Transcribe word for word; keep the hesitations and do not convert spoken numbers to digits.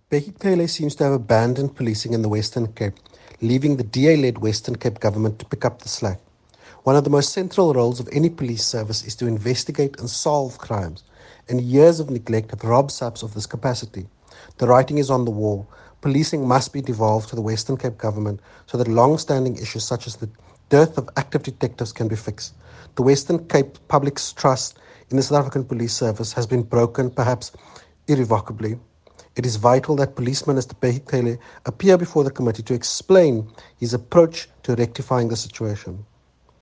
Bheki Cele seems to have abandoned policing in the Western Cape, leaving the D A-led Western Cape government to pick up the slack. One of the most central roles of any police service is to investigate and solve crimes, and years of neglect have robbed SAPS of this capacity. The writing is on the wall. Policing must be devolved to the Western Cape government so that long-standing issues such as the dearth of active detectives can be fixed. The Western Cape public's trust in the South African Police Service has been broken, perhaps irrevocably. It is vital that Police Minister Bheki Cele appear before the committee to explain his approach to rectifying the situation.